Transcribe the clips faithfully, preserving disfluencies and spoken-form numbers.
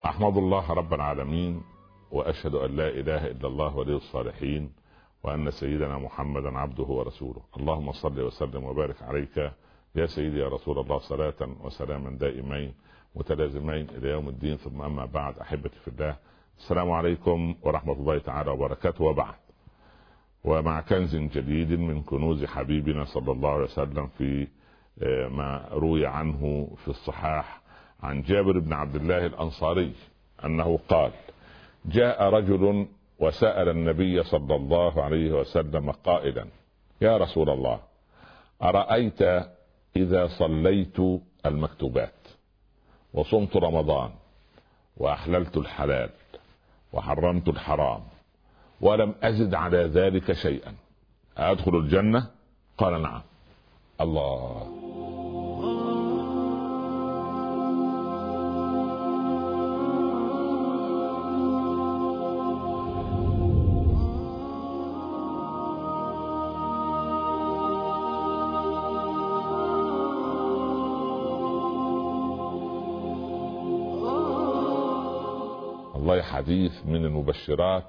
أحمد الله رب العالمين، وأشهد أن لا إله إلا الله ولي الصالحين، وأن سيدنا محمدا عبده ورسوله. اللهم صل وسلم وبارك عليك يا سيدي يا رسول الله، صلاة وسلاما دائمين متلازمين إلى يوم الدين. ثم أما بعد، أحبتي في الله، السلام عليكم ورحمة الله تعالى وبركاته. وبعد، ومع كنز جديد من كنوز حبيبنا صلى الله عليه وسلم في ما روي عنه في الصحاح عن جابر بن عبد الله الأنصاري أنه قال: جاء رجل وسأل النبي صلى الله عليه وسلم قائلا: يا رسول الله، أرأيت إذا صليت المكتوبات وصمت رمضان وأحللت الحلال وحرمت الحرام ولم أزد على ذلك شيئا، أدخل الجنة؟ قال: نعم. الله. والله حديث من المبشرات،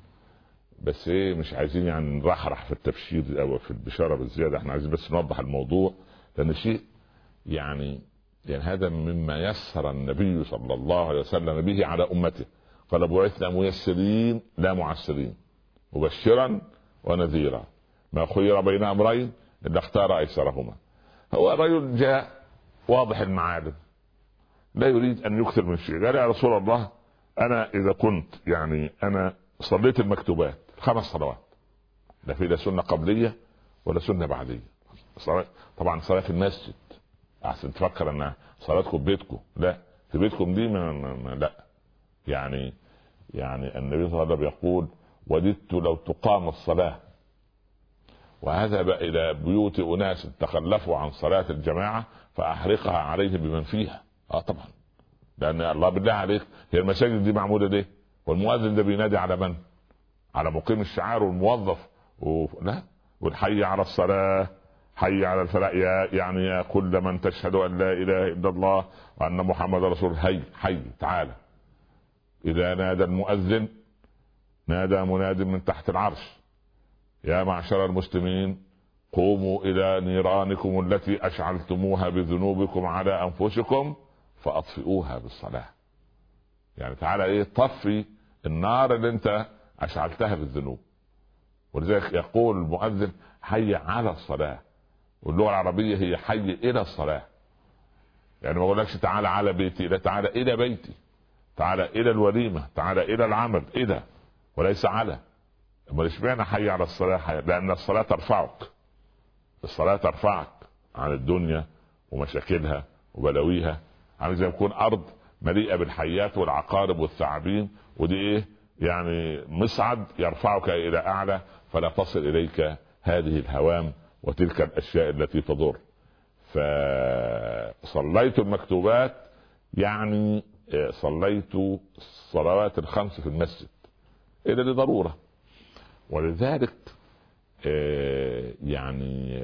بس ايه، مش عايزين يعني نرحرح في التبشير او في البشاره بالزياده، احنا عايزين بس نوضح الموضوع، لان شيء يعني يعني هذا مما يسر النبي صلى الله عليه وسلم به على امته. قال: بعثنا ميسرين لا معسرين، مبشرا ونذيرا، ما خير بين امرين الا اختار ايسرهما. هو الرجل جاء واضح المعالم، لا يريد ان يكثر من شيء. قال: يا رسول الله، انا اذا كنت يعني انا صليت المكتوبات خمس صلوات، لا في لا سنه قبليه ولا سنه بعديه. صلاة طبعا صلاه في المسجد، احسن تفكر ان صلاتكم في بيتكم، لا، في بيتكم دي ما ما لا يعني يعني النبي صلى الله عليه وسلم يقول: وددت لو تقام الصلاه وذهب الى بيوت اناس تخلفوا عن صلاه الجماعه فاحرقها عليهم بمن فيها. اه طبعا، لان الله بالله عليك، هي المساجد دي معموله ليه؟ والمؤذن ده بينادي على من؟ على مقيم الشعار والموظف و... لا، والحي على الصلاه، حي على الفلاح، يا يعني يا كل من تشهد ان لا اله الا الله وان محمد رسول الله، هي حي تعالى. اذا نادى المؤذن نادى مناد من تحت العرش: يا معشر المسلمين، قوموا الى نيرانكم التي اشعلتموها بذنوبكم على انفسكم فاطفئوها بالصلاه. يعني تعالى ايه، طفي النار اللي انت اشعلتها بالذنوب. ولذلك يقول المؤذن: حي على الصلاه، واللغه العربيه هي حي الى الصلاه. يعني ما بقولكش تعالى على بيتي، لا، تعالى الى بيتي، تعالى الى الوليمه، تعالى الى العمل، الى وليس على. امال اشمعنى حي على الصلاه؟ حي لان الصلاه ترفعك، الصلاه ترفعك عن الدنيا ومشاكلها وبلاويها. عامل زي ما يكون ارض مليئه بالحيات والعقارب والثعابين، ودي ايه يعني مصعد يرفعك الى اعلى، فلا تصل اليك هذه الهوام وتلك الاشياء التي تضر. فصليت المكتوبات يعني صليت الصلوات الخمس في المسجد إلى لضرورة. ولذلك يعني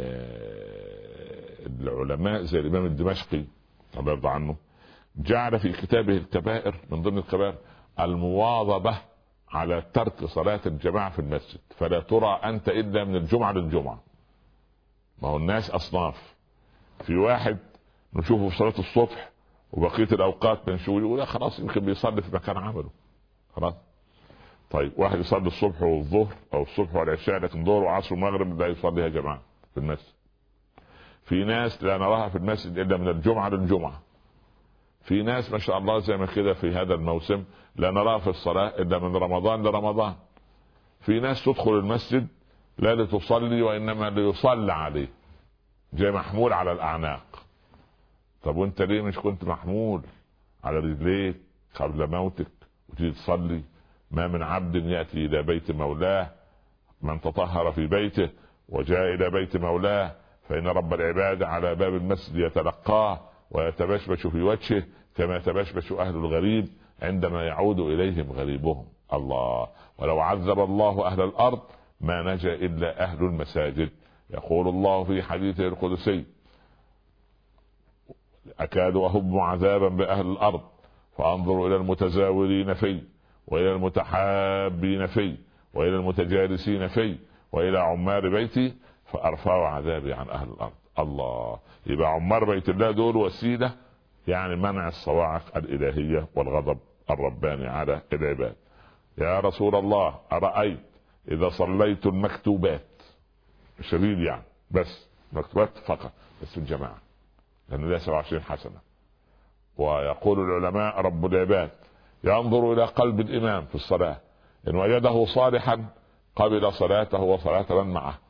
العلماء زي الإمام الدمشقي الله يرضى عنه جعل في كتابه الكبائر من ضمن الكبائر المواظبة على ترك صلاة الجماعة في المسجد، فلا ترى أنت إلا من الجمعة للجمعة. ما هو الناس أصناف، في واحد نشوفه في صلاة الصبح وبقية الأوقات بنشوفه يقول خلاص يمكن بيصلي في مكان عمله خلاص. طيب واحد يصلي الصبح والظهر أو الصبح والعشاء، لكن ظهر وعصر ومغرب لا يصليها جماعة في المسجد. في ناس لا نراها في المسجد إلا من الجمعة للجمعة. في ناس ما شاء الله زي ما كده في هذا الموسم لا نراها في الصلاة إلا من رمضان لرمضان. في ناس تدخل المسجد لا لتصلي وإنما ليصلى عليه، جاي محمول على الأعناق. طب وانت ليه مش كنت محمول على رجليك قبل موتك وتيجي تصلي؟ ما من عبد يأتي إلى بيت مولاه من تطهر في بيته وجاء إلى بيت مولاه فإن رب العباد على باب المسجد يتلقاه ويتبشبش في وجهه كما يتبشبش أهل الغريب عندما يعود إليهم غريبهم. الله. ولو عذب الله أهل الأرض ما نجا إلا أهل المساجد. يقول الله في حديثه القدسي: أكاد أهب عذابا بأهل الأرض فأنظر إلى المتزاورين في، وإلى المتحابين في، وإلى المتجالسين في، وإلى عمار بيتي فأرفع عذابي عن أهل الأرض. الله، يبقى عمار بيت الله دول وسيلة يعني منع الصواعق الإلهية والغضب الرباني على العباد. يا رسول الله أرأيت إذا صليت المكتوبات، شديد يعني بس مكتوبات فقط، بس في الجماعة لأنه لها سبعة وعشرين حسنة. ويقول العلماء رب العباد ينظر إلى قلب الإمام في الصلاة، إن وجده صالحا قبل صلاته وصلاة من معه،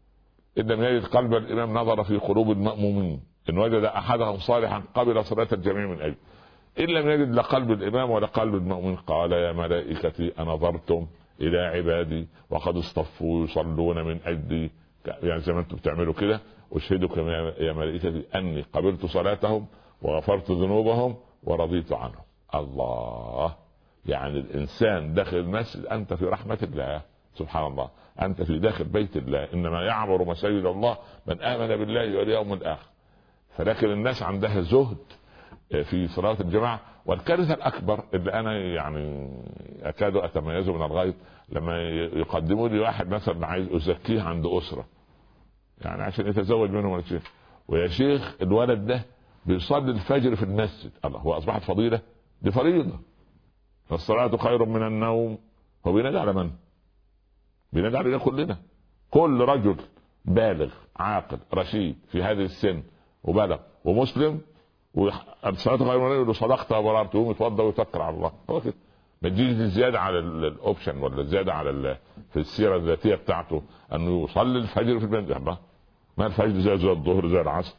إن لم يجد قلب الإمام نظر في قلوب المأمومين، إن وجد أحدهم صالحا قبل صلاة الجميع من أجل، إن لم يجد لا قلب الإمام ولا قلب المأمومين قال يا ملائكتي أنظرتم إلى عبادي وقد اصطفوا يصلون من أجلي، يعني زي ما أنتم بتعملوا كده، أشهدكم يا ملائكتي أني قبلت صلاتهم وغفرت ذنوبهم ورضيت عنهم. الله، يعني الإنسان داخل المسجد أنت في رحمة الله سبحان الله، أنت في داخل بيت الله، إنما يعمر مساجد الله من آمن بالله واليوم الآخر. فلكن الناس عندها زهد في صلاة الجماعة. والكارثة الأكبر اللي أنا يعني أكاد أتميزه من الغيظ لما يقدموا لي واحد مثلا عايز أزكيه عند أسرة يعني عشان يتزوج منهم ولا شيء، ويا شيخ الولد ده بيصلي الفجر في المسجد. الله، هو أصبحت فضيلة؟ دي فريضة. الصلاة خير من النوم. هو بينادي على من؟ بينادي علينا كلنا. كل رجل بالغ عاقل رشيد في هذه السن وبلغ ومسلم والصلاة خير من النوم يقول صدقت وبررت، يقوم يتوضا ويتوكل على الله. هو كده. ما تجيش زيادة على الاوبشن ولا زيادة على في السيرة الذاتية بتاعته انه يصلي الفجر في المسجد. الله، ما الفجر زي زي الظهر زي العصر،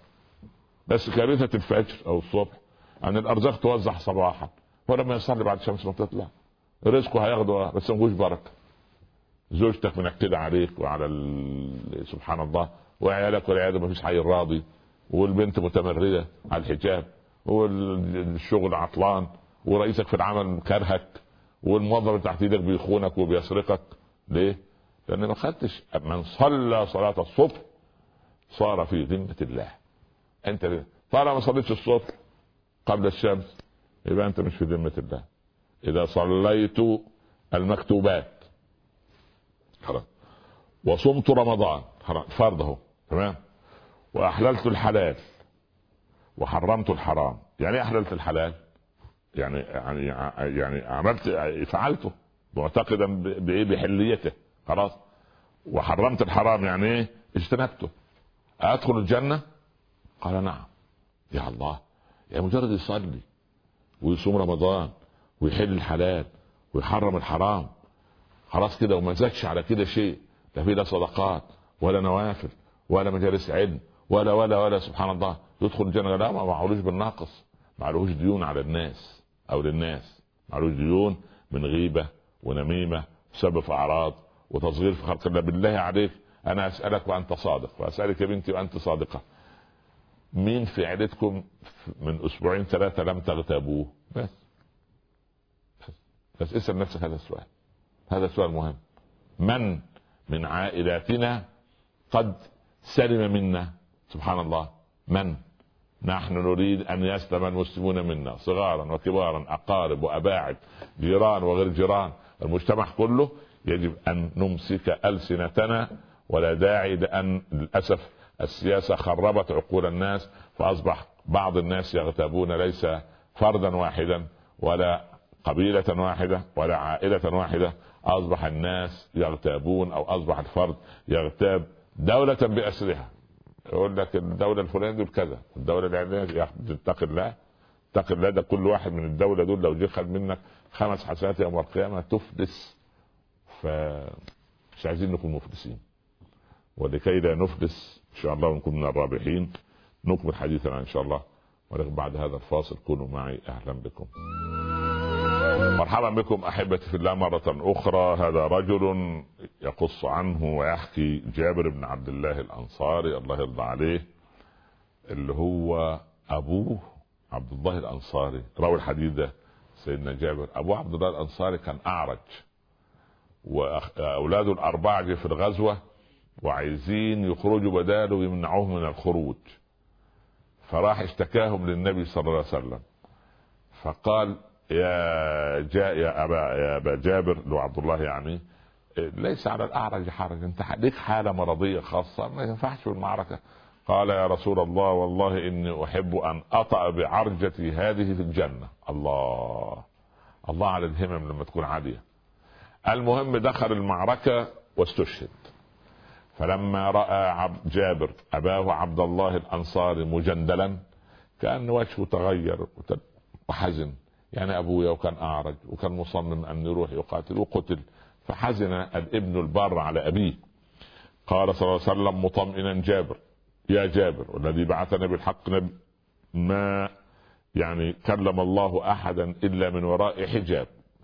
بس كارثة الفجر او الصبح ان الارزاق توزع صباحا، ولما يصلي بعد الشمس ما تطلع رزقه هياخده بس مفيش بركة. زوجتك منكدة عليك وعلى ال... سبحان الله، وعيالك والعيال ما فيش حي راضي، والبنت متمردة على الحجاب، والشغل عطلان، ورئيسك في العمل كرهك، والموظف اللي تحت ايدك بيخونك وبيسرقك. ليه؟ لان ما خدتش. من صلى صلاة الصبح صار في ذمة الله. انت طالما ما صليتش الصبح قبل الشمس يبقى انت مش في ذمة الله. اذا صليت المكتوبات خلاص، وصمت رمضان فرضه تمام، واحللت الحلال وحرمت الحرام. يعني احللت الحلال يعني يعني يعني عملت فعلته معتقدا بايه؟ بحليته خلاص. وحرمت الحرام يعني ايه؟ اجتنبته. ادخل الجنة؟ قال نعم. يا الله، يا مجرد يصلي ويصوم رمضان ويحل الحلال ويحرم الحرام خلاص كده، وما زادش على كده شيء، لا في لا صدقات ولا نوافل ولا مجالس علم ولا ولا ولا سبحان الله، يدخل الجنة؟ لا، ما معلوش بالناقص، معلوش ديون على الناس او للناس، معلوش ديون من غيبة ونميمة وسبب في اعراض وتصغير في خلق الله. بالله عليك انا اسألك وانت صادق، واسألك يا بنتي وانت صادقة، مين في عيلتكم من اسبوعين ثلاثة لم تغتابوه؟ بس بس اسأل نفسك هذا السؤال، هذا سؤال مهم. من من عائلاتنا قد سلم منا؟ سبحان الله. من؟ نحن نريد ان يسلم المسلمون منا صغارا وكبارا، اقارب واباعد، جيران وغير جيران، المجتمع كله. يجب ان نمسك السنتنا، ولا داعي لان للاسف السياسة خربت عقول الناس، فاصبح بعض الناس يغتابون ليس فردا واحدا ولا قبيلة واحدة ولا عائلة واحدة، اصبح الناس يغتابون او اصبح الفرد يغتاب دولة باسرها. يقول لك الدولة الفلانية دول كذا، الدولة العلانية، اتق الله اتق الله. ده كل واحد من الدولة دول لو جه خد منك خمس حسنات يوم القيامة تفلس. فمش عايزين نكون مفلسين، ولكي لا نفلس ان شاء الله ونكون من الرابحين نكمل حديثنا ان شاء الله. ولكن بعد هذا الفاصل كونوا معي. اهلا بكم، مرحبا بكم احبتي في الله مرة اخرى. هذا رجل يقص عنه ويحكي جابر بن عبد الله الانصاري الله يرضى عليه، اللي هو ابوه عبد الله الانصاري. راوي الحديث ده سيدنا جابر. ابوه عبد الله الانصاري كان اعرج، واولاده الاربعه جه في الغزوه وعايزين يخرجوا بداله ويمنعوهم من الخروج، فراح اشتكاهم للنبي صلى الله عليه وسلم، فقال يا جاء يا ابا يا ابا جابر لو عبد الله يعني، ليس على الاعرج حرج، انت ليك حاله مرضيه خاصه ما ينفعش في المعركه. قال يا رسول الله والله اني احب ان اطأ بعرجتي هذه في الجنه. الله الله على الهمم لما تكون عاليه. المهم دخل المعركه واستشهد. فلما راى عبد جابر اباه عبد الله الانصاري مجندلا كان وجهه تغير وحزن، يعني ابويا وكان اعرج وكان مصمم ان يروح يقاتل وقتل، فحزن الابن البار على ابيه. قال صلى الله عليه وسلم مطمئنا جابر: يا جابر والذي بعثنا بالحق نبي، ما يعني كلم الله احدا الا من وراء حجاب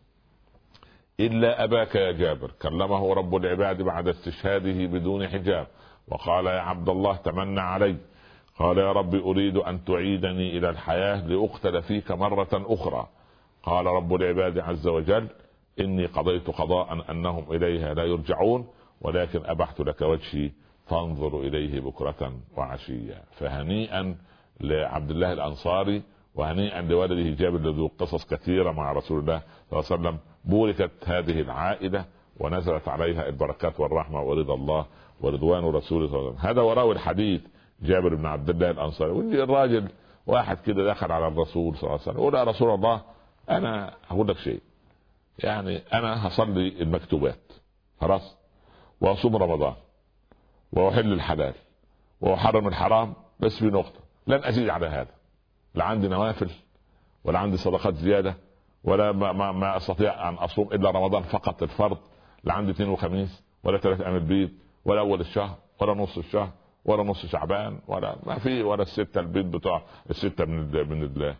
الا اباك يا جابر، كلمه رب العباد بعد استشهاده بدون حجاب، وقال يا عبد الله تمنى علي. قال يا رب اريد ان تعيدني الى الحياه لاقتل فيك مره اخرى. قال رب العباد عز وجل: اني قضيت قضاء انهم اليها لا يرجعون، ولكن ابحت لك وجهي فانظر اليه بكره وعشيا. فهنيئا لعبد الله الانصاري وهنيئا لولده جابر ذو قصص كثيره مع رسول الله صلى الله عليه وسلم. بوركت هذه العائله ونزلت عليها البركات والرحمه ورضا الله ورضوان رسوله صلى الله عليه وسلم. هذا وراء الحديث جابر بن عبد الله الانصاري. واللي الراجل واحد كده دخل على الرسول صلى الله عليه وسلم يقول: يا رسول الله انا هقول لك شيء، يعني انا هصلي المكتوبات خلاص، واصوم رمضان، واحل الحلال، واحرم الحرام، بس في نقطه لن ازيد على هذا، لا عندي نوافل ولا عندي صدقات زياده ولا ما, ما, ما استطيع ان اصوم الا رمضان فقط الفرض، لا عندي اثنين وخميس ولا ثلاث ايام البيض ولا اول الشهر ولا نص الشهر ولا نص شعبان ولا ما في ولا السته البيض بتوع السته من ال من ال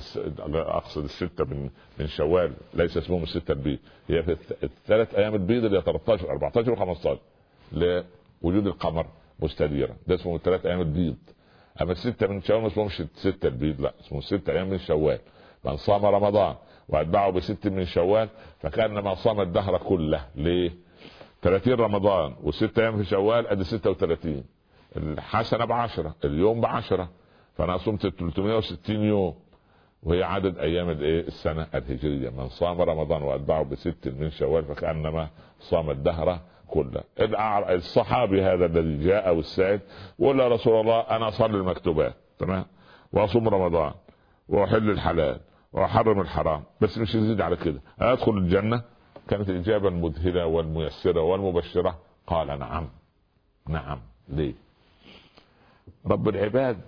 اقصد السته من من شوال، ليس اسمهم السته البيض، هي في الثلاث ايام البيض اللي ثلاثة عشر أربعة عشر و15 لوجود القمر مستديرا، ده اسمه الثلاث ايام البيض. اما السته من شوال ما اسمهمش سته البيض، لا اسمه ست ايام من شوال. من صام رمضان واتبعه بست من شوال فكانما صام الدهر كله. ليه؟ ثلاثين رمضان وست ايام في شوال ادي ستة وثلاثين، الحسنه بعشره، اليوم بعشره، فانا صمت ثلاثمائة وستين يوم، وهي عدد ايام الايه السنه الهجريه. من صام رمضان واتبعه بست من شوال فكانما صام الدهر كله. الصحابي هذا الذي جاء والسائل وقال يا رسول الله انا اصلي المكتوبات تمام واصوم رمضان واحل الحلال واحرم الحرام، بس مش يزيد على كده، ادخل الجنه؟ كانت الاجابه المذهله والميسره والمبشره: قال نعم نعم. ليه؟ رب العباد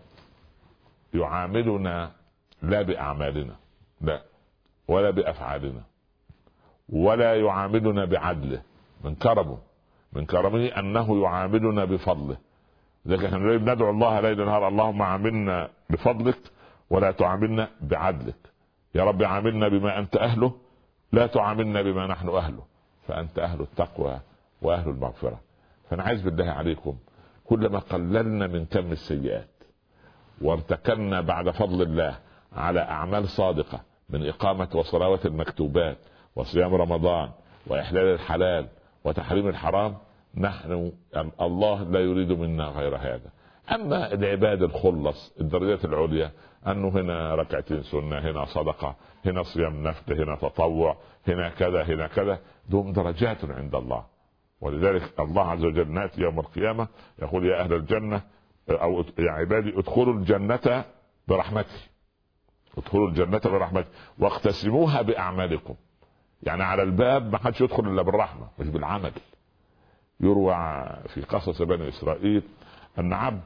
يعاملنا لا باعمالنا، لا، ولا بافعالنا، ولا يعاملنا بعدله، من كرمه من كرمه انه يعاملنا بفضله. لكن احنا ندعو الله ليل نهار: اللهم عاملنا بفضلك ولا تعاملنا بعدلك، يا رب عاملنا بما انت اهله لا تعاملنا بما نحن اهله، فانت اهل التقوى واهل المغفره. فانا عايز بالله عليكم كلما قللنا من كم السيئات وارتكلنا بعد فضل الله على اعمال صادقه من اقامه وصلاة المكتوبات وصيام رمضان واحلال الحلال وتحريم الحرام، نحن الله لا يريد منا غير هذا. اما العباد الخلص الدرجات العليا انه هنا ركعتين سنه، هنا صدقه، هنا صيام نفل، هنا تطوع، هنا كذا هنا كذا، دون درجات عند الله. ولذلك الله عز وجل ناتي يوم القيامه يقول: يا اهل الجنه او يا عبادي ادخلوا الجنه برحمتي، ادخلوا الجنه برحمتي واقتسموها باعمالكم. يعني على الباب ما حدش يدخل الا بالرحمه مش بالعمل. يروى في قصص بني اسرائيل ان عبد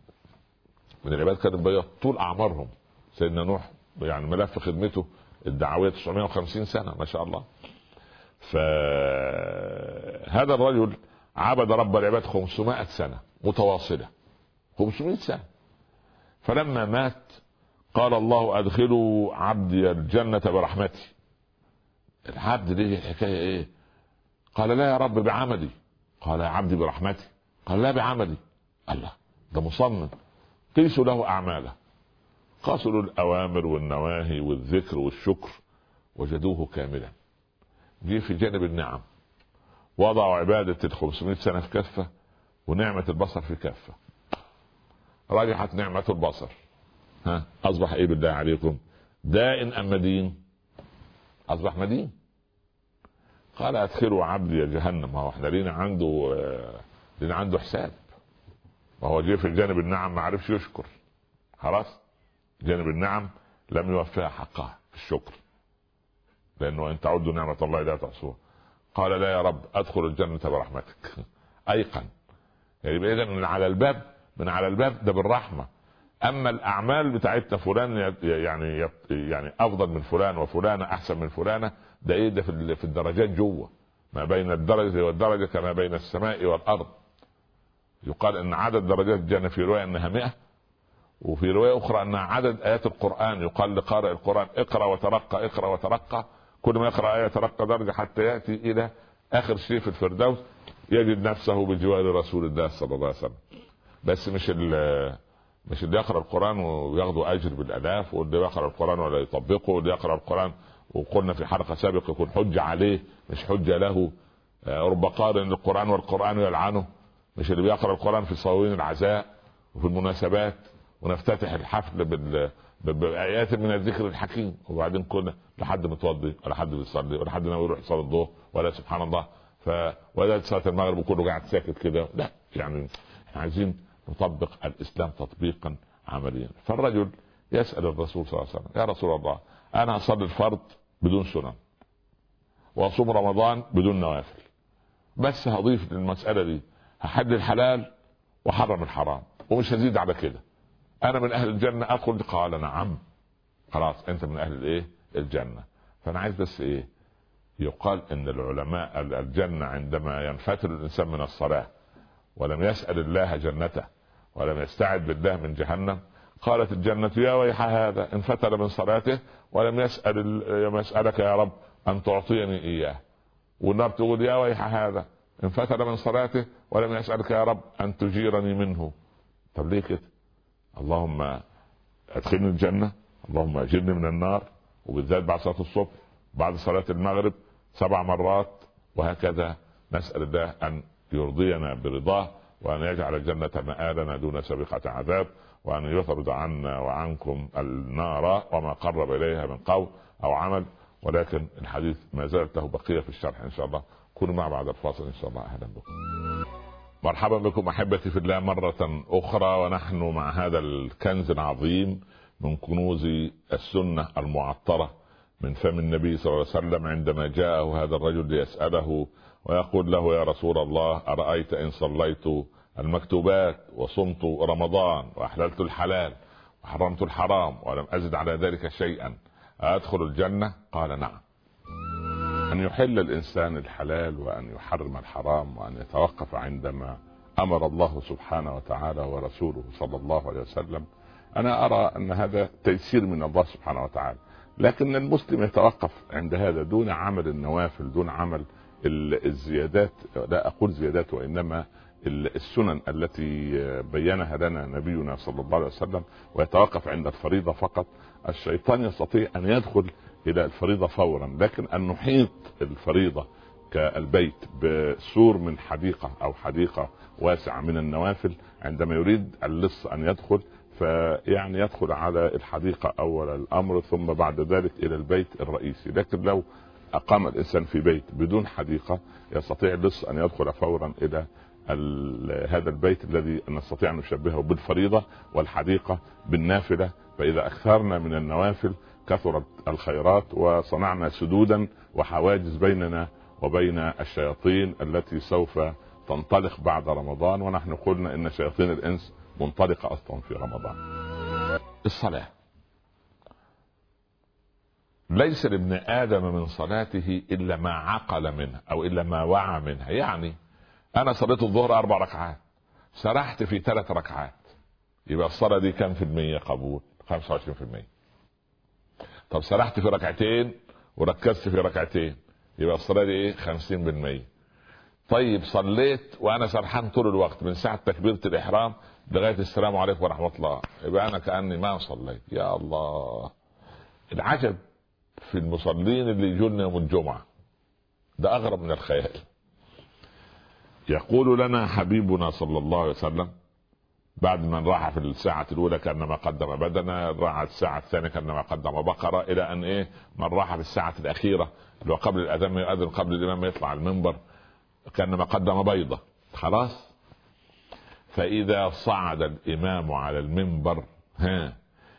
من العباد كان بيض طول اعمارهم، سيدنا نوح يعني ملف خدمته الدعويه تسعمائة وخمسين سنه ما شاء الله. فهذا الرجل عبد رب العباد خمسمائة سنه متواصله، خمسمائة سنه. فلما مات قال الله: ادخلوا عبدي الجنه برحمتي. العبد ليه الحكايه ايه؟ قال: لا يا رب بعملي. قال: يا عبدي برحمتي. قال: لا بعملي. الله، ده مصمم. قيسوا له اعماله، قاسوا له الاوامر والنواهي والذكر والشكر، وجدوه كاملا. جه في جانب النعم وضعوا عباده الخمسمائة سنه في كفه ونعمه البصر في كفه، رجحت نعمه البصر. ها اصبح ايه بالله عليكم؟ داء ام مدين؟ اصبح مدين. قال ادخلوا عبدي جهنم. هو احنا لينا عنده لينا عنده حساب، وهو جه في جانب النعم ما عرفش يشكر، خلاص جانب النعم لم يوفيها حقها في الشكر، لانه ان تعدوا نعمة الله لا تحصوها. قال لا يا رب ادخل الجنة برحمتك. ايقن يعني اذا من على الباب، من على الباب ده بالرحمة. اما الاعمال بتاعتنا فلان يعني يعني افضل من فلان وفلانة احسن من فلانة، ده ايه ده في الدرجات جوه، ما بين الدرجة والدرجة كما بين السماء والارض. يقال ان عدد درجات الجنة في رواية انها مئة، وفي رواية اخرى انها عدد ايات القرآن. يقال لقارئ القرآن اقرأ وترقى اقرأ وترقى، كل ما يقرأ آية يترقى درجة حتى يأتي الى اخر شيء في الفردوس، يجد نفسه بجوار رسول الله صلى الله عليه وسلم. بس مش مش اللي يقرأ القرآن وياخذوا اجر بالالاف، واللي يقرأ القرآن ولا يطبقه، واللي يقرأ القرآن وقلنا في حلقة سابقة يكون حجة عليه مش حجة له. رب قارئ القرآن والقرآن يلعنه، مش اللي بيقرأ القرآن في صواوين العزاء وفي المناسبات ونفتتح الحفل بال بآيات من الذكر الحكيم، وبعدين كنا لحد متوضي ولا حد بيصلي ولا حد ناوي يروح يصلي الظهر ولا سبحان الله ف ولا صلاة المغرب وكله قاعد ساكت كده. لا يعني احنا عايزين نطبق الإسلام تطبيقا عمليا. فالرجل يسأل الرسول صلى الله عليه وسلم يا رسول الله أنا أصلي الفرض بدون سنن وأصوم رمضان بدون نوافل، بس هضيف للمسألة دي هحل الحلال وحرم الحرام ومش هزيد على كده، انا من اهل الجنة ادخل؟ قال نعم. خلاص انت من اهل الايه الجنة. فانا عايز بس ايه يقال ان العلماء الجنة عندما ينفتر الانسان من الصلاة ولم يسأل الله جنته ولم يستعد بالله من جهنم، قالت الجنة يا ويح هذا انفتر من صلاته ولم يسأل يسألك يا رب ان تعطيني اياه. والنار تقول يا ويح هذا انفتر من صلاته ولم يسألك يا رب ان تجيرني منه. طب ليه كده؟ اللهم ادخلني الجنة، اللهم اجرني من النار، وبالذات بعد صلاة الصبح بعد صلاة المغرب سبع مرات، وهكذا نسأل الله ان يرضينا برضاه وان يجعل الجنة مآلنا دون سابقة عذاب، وان يطرد عنا وعنكم النار وما قرب اليها من قول او عمل. ولكن الحديث ما زالت له بقية في الشرح ان شاء الله. كونوا معنا بعد الفاصل ان شاء الله. اهلا بكم، مرحبا بكم احبتي في الله مرة اخرى، ونحن مع هذا الكنز العظيم من كنوز السنة المعطرة من فم النبي صلى الله عليه وسلم عندما جاءه هذا الرجل ليسأله ويقول له يا رسول الله أرأيت إن صليت المكتوبات وصمت رمضان وأحللت الحلال وحرمت الحرام ولم أزد على ذلك شيئا أدخل الجنة؟ قال نعم. أن يحل الإنسان الحلال وأن يحرم الحرام وأن يتوقف عندما أمر الله سبحانه وتعالى ورسوله صلى الله عليه وسلم، أنا أرى أن هذا تيسير من الله سبحانه وتعالى. لكن المسلم يتوقف عند هذا دون عمل النوافل، دون عمل الزيادات، لا أقول زيادات وإنما السنن التي بينها لنا نبينا صلى الله عليه وسلم، ويتوقف عند الفريضة فقط. الشيطان يستطيع أن يدخل إلى الفريضة فورا، لكن أن نحيط الفريضة كالبيت بسور من حديقة أو حديقة واسعة من النوافل، عندما يريد اللص أن يدخل فيعني يدخل على الحديقة أول الأمر ثم بعد ذلك إلى البيت الرئيسي. لكن لو أقام الإنسان في بيت بدون حديقة يستطيع اللص أن يدخل فورا إلى هذا البيت الذي نستطيع أن نشبهه بالفريضة والحديقة بالنافلة. فإذا أكثرنا من النوافل كثرت الخيرات وصنعنا سدودا وحواجز بيننا وبين الشياطين التي سوف تنطلق بعد رمضان، ونحن قلنا إن شياطين الإنس منطلقة أصلا في رمضان. الصلاة ليس لابن آدم من صلاته إلا ما عقل منها أو إلا ما وعى منها. يعني أنا صليت الظهر أربع ركعات سرحت في ثلاث ركعات، يبقى الصلاة دي كم في المية قبول؟ خمسة وعشرين في المية. طب سرحت في ركعتين وركزت في ركعتين، يبقى الصلاة دي ايه؟ خمسين بالمية. طيب صليت وانا سرحان طول الوقت من ساعة تكبيرة الاحرام لغاية السلام عليكم ورحمة الله، يبقى انا كأني ما صليت. يا الله، العجب في المصلين اللي يجون يوم الجمعة، ده اغرب من الخيال. يقول لنا حبيبنا صلى الله عليه وسلم بعد ما راح في الساعة الأولى كأنما قدم بدنة، راح الساعة الثانية كأنما قدم بقرة، إلى أن إيه من راح في الساعة الأخيرة اللي هو قبل الأذان ما يؤذن، قبل الإمام يطلع المنبر، كأنما قدم بيضة. خلاص. فإذا صعد الإمام على المنبر ها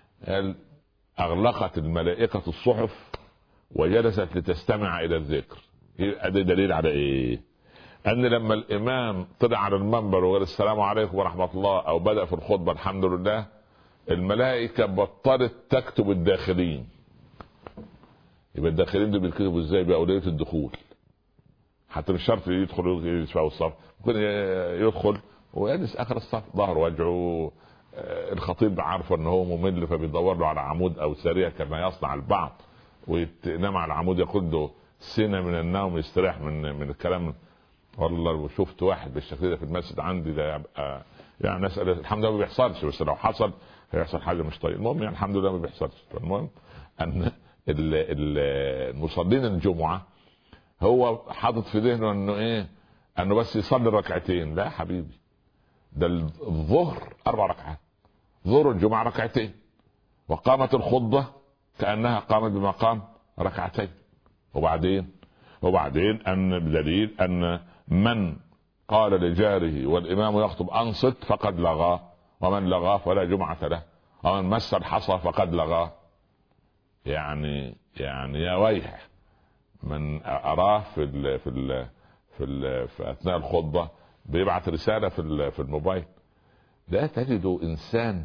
أغلقت الملائكة الصحف وجلست لتستمع إلى الذكر. هذا دليل على إيه؟ أن لما الإمام طلع على المنبر وقال السلام عليكم ورحمة الله أو بدأ في الخطبة الحمد لله، الملائكة بطلت تكتب الداخلين. يبقى الداخلين دول بيتكتبوا إزاي؟ بأولوية الدخول. حتى مش شرط يدخل يدفع الصف، ممكن يدخل ويجلس آخر الصف ظهر وجهه. الخطيب عارفه ان هو ممل فبيدور له على عمود او سريع كما يصنع البعض، وينام على العمود ياخد له سنه من النوم يستريح من من الكلام. والله شفت واحد بالشكل ده في المسجد عندي ده يبقى يعني نسأل الحمد لله ما بيحصلش، بس لو حصل هيحصل حاجه مش طيبه. المهم يعني الحمد لله ما بيحصلش. المهم ان المصلين الجمعه هو حاطط في ذهنه انه ايه؟ انه بس يصلي ركعتين. لا حبيبي، ده الظهر اربع ركعات، ظهر الجمعه ركعتين، وقامت الخطبه كانها قامت بمقام ركعتين. وبعدين وبعدين ان بدليل ان من قال لجاره والامام يخطب انصت فقد لغى، ومن لغى فلا جمعه له، ومن مس الحصى فقد لغى. يعني يعني يا ويح من اراه في ال في ال في, ال في اثناء الخطبه بيبعت رساله في في الموبايل. لا تجد انسان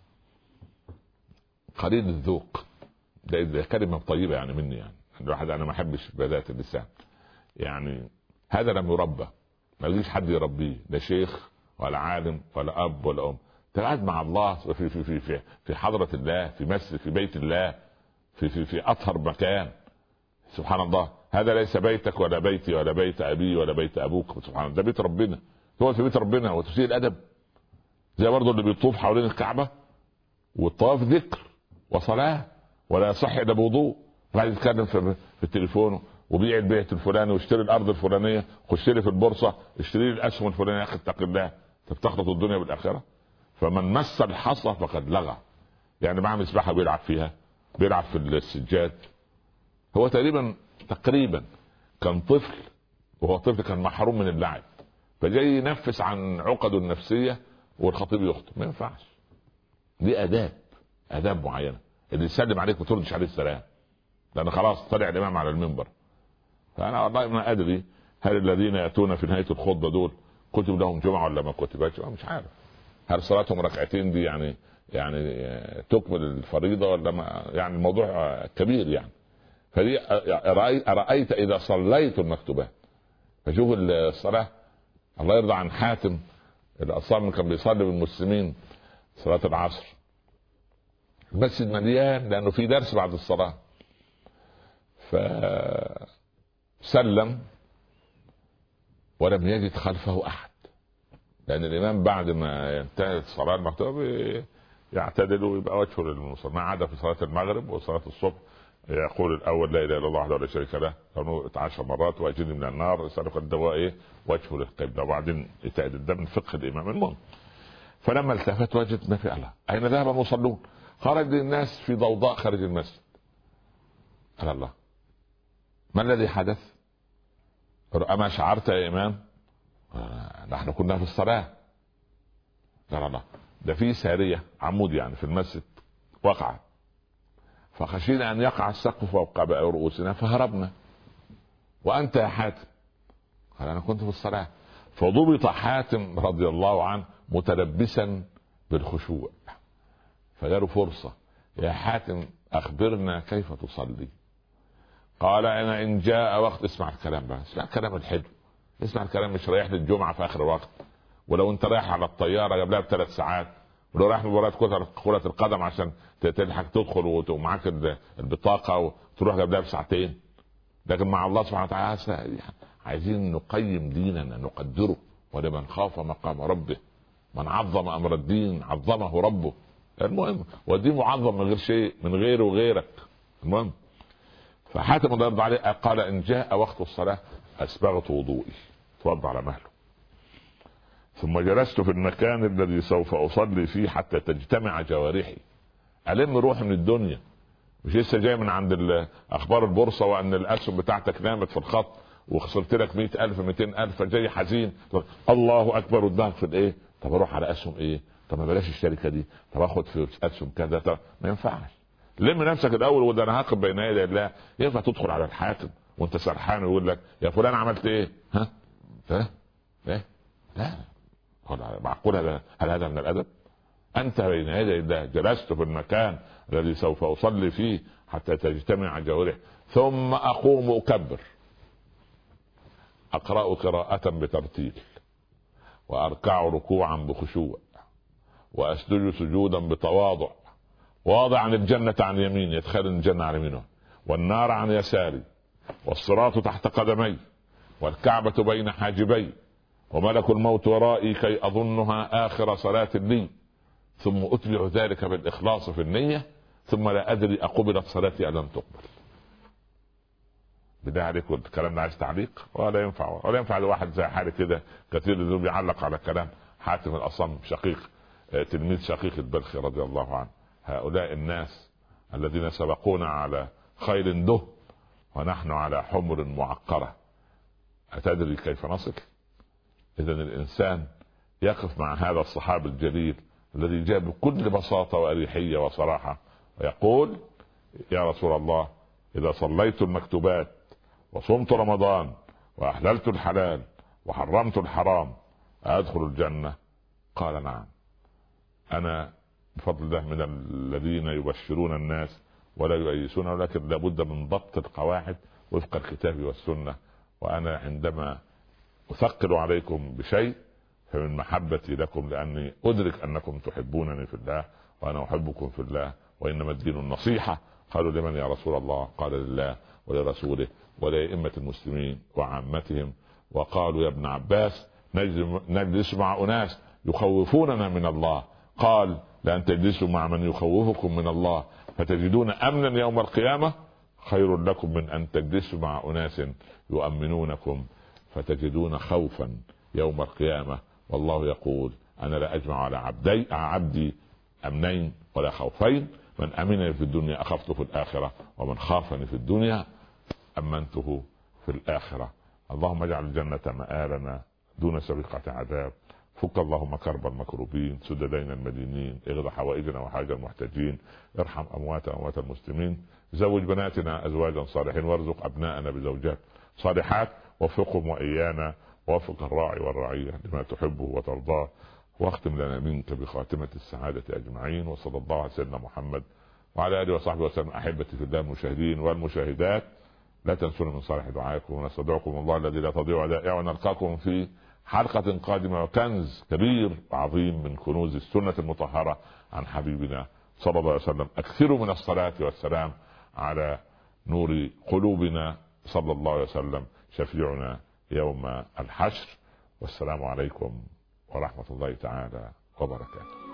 قليل الذوق. ده, ده كلمه طيبه يعني مني، يعني الواحد انا ما احبش بذات اللسان. يعني هذا لم يربى، ما لقيش حد يربيه، لا شيخ ولا عالم ولا اب ولا ام. انت قاعد مع الله في في في في في حضره الله، في مسجد، في بيت الله، في في في اطهر مكان. سبحان الله، هذا ليس بيتك ولا بيتي ولا بيت ابي ولا بيت ابوك. سبحان الله، ده بيت ربنا. هو في بيت ربنا وتسيء الادب زي برضه اللي بيطوف حوالين الكعبه والطواف ذكر وصلاه ولا يصح الا بوضوء، قاعد يتكلم في, في التليفون وبيع البيت الفلاني واشتري الارض الفلانيه، خش لي في البورصه اشتري لي الاسهم الفلانيه. يا اخي اتق الله، تخلط الدنيا بالاخره. فمن مس الحصى فقد لغى. يعني معاه مسبحه بيلعب فيها، بيلعب في السجاد. هو تقريبا تقريبا كان طفل، وهو طفل كان محروم من اللعب، فجاي ينفس عن عقده النفسيه والخطيب يخطب. ما ينفعش. دي اداب اداب معينه. اللي يسلم عليك ما تردش عليه السلام، لان خلاص طلع الامام على المنبر. فانا والله ما ادري هل الذين ياتون في نهايه الخطبه دول كتب لهم جمعه ولا ما كتبتش، مش عارف. هل صلاتهم ركعتين دي يعني يعني تكمل الفريضه ولا ما؟ يعني الموضوع كبير يعني. فدي ارايت اذا صليت المكتوبات. فشوف الصلاه، الله يرضى عن حاتم الاصم كان بيصلي بالمسلمين صلاه العصر، المسجد مليان لانه في درس بعد الصلاه. فسلم ولم يجد خلفه احد، لان الامام بعد ما انتهت الصلاه المكتوبه يعتدل ويبقى وجهه للمصلي، ما عدا في صلاه المغرب وصلاه الصبح يقول الاول لا اله الا الله وحده لا شريك له له عشر مرات واجرني من النار يسالك الدواء ايه وجهه للقبله، وبعدين يتعدل. ده من فقه الامام. المهم فلما التفت وجد ما في الله، اين ذهب المصلون؟ خرج الناس في ضوضاء خارج المسجد. قال الله ما الذي حدث؟ أما شعرت يا إمام؟ آه نحن كنا في الصلاة. قال الله ده في سارية عمود يعني في المسجد وقع، فخشينا أن يقع السقف فوق رؤوسنا فهربنا. وأنت يا حاتم؟ قال أنا كنت في الصلاة. فضبط حاتم رضي الله عنه متلبسا بالخشوع، فجاله فرصة. يا حاتم أخبرنا كيف تصلي؟ قال انا ان جاء وقت، اسمع الكلام بقى، اسمع الكلام الحلو، اسمع الكلام، مش رايح للجمعه في اخر وقت، ولو انت رايح على الطياره قبلها بثلاث ساعات، ولو رايح مباراه كره القدم عشان تلحق تدخل ومعاك البطاقه وتروح قبلها بساعتين. لكن مع الله سبحانه وتعالى عايزين نقيم ديننا نقدره. ولمن خاف مقام ربه من عظم امر الدين عظمه ربه. المهم والدين معظم من غير شيء، من غيره وغيرك. المهم فحاتم الله يرضى عليه قال ان جاء وقت الصلاه اسبغت وضوئي، توضع على مهله. ثم جلست في المكان الذي سوف أصلي فيه حتى تجتمع جوارحي. ألم روحي من الدنيا، مش لسه جاي من عند أخبار البورصة وأن الأسهم بتاعتك نامت في الخط وخسرت لك مئة ألف مئتين ألف، جاي حزين. الله أكبر قدامك في الإيه؟ طب أروح على أسهم إيه؟ طب ما بلاش الشركة دي، طب أخد في أسهم كذا. طب ما ينفعش. لم نفسك الأول وده أنا هاقب بين يدي الله. ينفع تدخل على الحاكم وأنت سرحان ويقول لك يا فلان عملت إيه؟ ها؟ ها؟ إيه؟ لا معقول هذا؟ هل هذا من الأدب؟ أنت بين يدي الله. جلست في المكان الذي سوف أصلي فيه حتى تجتمع جوارحي، ثم أقوم أكبر، أقرأ قراءة بترتيل، وأركع ركوعا بخشوع، وأسجد سجودا بتواضع، واضع عن الجنة عن يمين يدخل الجنة عن يمينه، والنار عن يساري، والصراط تحت قدمي، والكعبة بين حاجبي، وملك الموت ورائي كي أظنها آخر صلاة لي، ثم أتبع ذلك بالإخلاص في النية، ثم لا أدري أقبلت صلاتي أم لم تقبل. بداية عليك الكلام ده عايز تعليق ولا ينفع؟ ولا ينفع لواحد زي حالي كده كثير اللي بيعلق على كلام حاتم الأصم شقيق تلميذ شقيق البلخي رضي الله عنه. هؤلاء الناس الذين سبقونا على خيل ده ونحن على حمر معقرة، أتدري كيف نصل؟ إذن الإنسان يقف مع هذا الصحابي الجليل الذي جاء بكل بساطة وأريحية وصراحة ويقول يا رسول الله، إذا صليت المكتوبات وصمت رمضان وأحللت الحلال وحرمت الحرام أدخل الجنة؟ قال نعم. أنا بفضل الله من الذين يبشرون الناس ولا يؤيسون، ولكن لابد من ضبط القواعد وفق الكتاب والسنة. وأنا عندما أثقل عليكم بشيء فمن محبتي لكم، لأني أدرك أنكم تحبونني في الله وأنا أحبكم في الله، وإنما الدين النصيحة. قالوا لمن يا رسول الله؟ قال لله ولرسوله ولأئمة المسلمين وعامتهم. وقالوا يا ابن عباس نجلس مع أناس يخوفوننا من الله. قال لأن تجلسوا مع من يخوفكم من الله فتجدون أمنا يوم القيامة خير لكم من أن تجلسوا مع أناس يؤمنونكم فتجدون خوفا يوم القيامة. والله يقول أنا لا أجمع على عبدي عبدي أمنين ولا خوفين، من أمنني في الدنيا أخفته في الآخرة، ومن خافني في الدنيا أمنته في الآخرة. اللهم اجعل الجنة مآلنا دون سابقة عذاب. فك اللهم كرب المكروبين، سد دين المدينين، اغض حوائجنا وحاجة المحتاجين، ارحم أموات أموات المسلمين، زوج بناتنا أزواجا صالحين، وارزق أبناءنا بزوجات صالحات، وفقهم وإيانا، ووفق الراعي والرعية لما تحبه وترضاه، واختم لنا منك بخاتمة السعادة أجمعين. وصلى الله على سيدنا محمد وعلى آله وصحبه وسلم. أحبتي في الله المشاهدين والمشاهدات، لا تنسونا من صالح دعائكم، ونستودعكم الله الذي لا تضيع ودائعه، ونلقاكم في حلقة قادمة وكنز كبير وعظيم من كنوز السنة المطهرة عن حبيبنا صلى الله عليه وسلم. أكثروا من الصلاة والسلام على نور قلوبنا صلى الله عليه وسلم شفيعنا يوم الحشر. والسلام عليكم ورحمة الله تعالى وبركاته.